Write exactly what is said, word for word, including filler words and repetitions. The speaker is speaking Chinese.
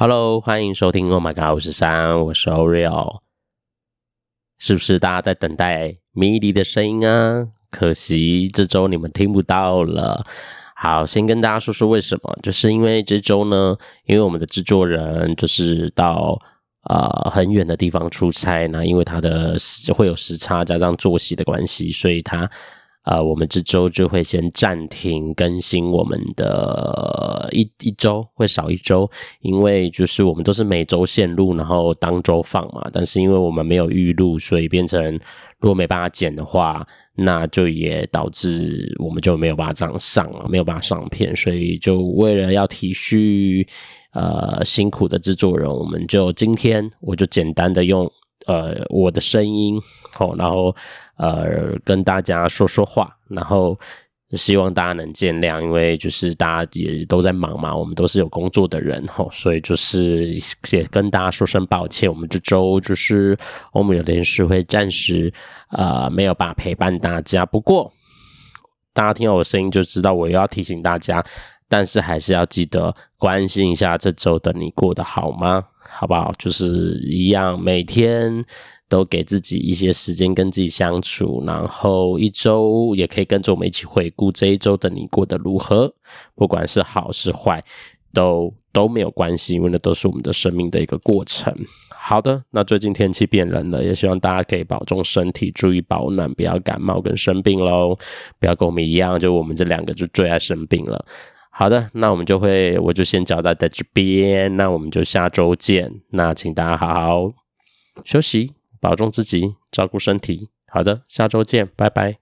Hello， 欢迎收听 Oh My God 五十三，我是 Oreo。是不是大家在等待迷离的声音啊？可惜这周你们听不到了。好，先跟大家说说为什么，就是因为这周呢，因为我们的制作人就是到呃很远的地方出差呢，因为他的会有时差加上作息的关系，所以他呃我们这周就会先暂停更新我们的一一周，会少一周，因为就是我们都是每周线录，然后当周放嘛，但是因为我们没有预录，所以变成如果没办法剪的话，那就也导致我们就没有办法这样上了，没有办法上片，所以就为了要体恤呃辛苦的制作人，我们就今天我就简单的用呃我的声音，哦，然后呃跟大家说说话，然后希望大家能见谅，因为就是大家也都在忙嘛，我们都是有工作的人，吼，所以就是也跟大家说声抱歉，我们这周就是欧姆有电视会暂时呃没有办法陪伴大家，不过大家听到我的声音就知道我又要提醒大家，但是还是要记得关心一下这周的你过得好吗？好不好？就是一样，每天都给自己一些时间跟自己相处，然后一周也可以跟着我们一起回顾这一周的你过得如何，不管是好是坏都都没有关系，因为那都是我们的生命的一个过程。好的，那最近天气变冷了，也希望大家可以保重身体，注意保暖，不要感冒跟生病咯，不要跟我们一样，就我们这两个就最爱生病了。好的，那我们就会我就先交代在这边，那我们就下周见，那请大家好好休息，保重自己，照顾身体。好的，下周见，拜拜。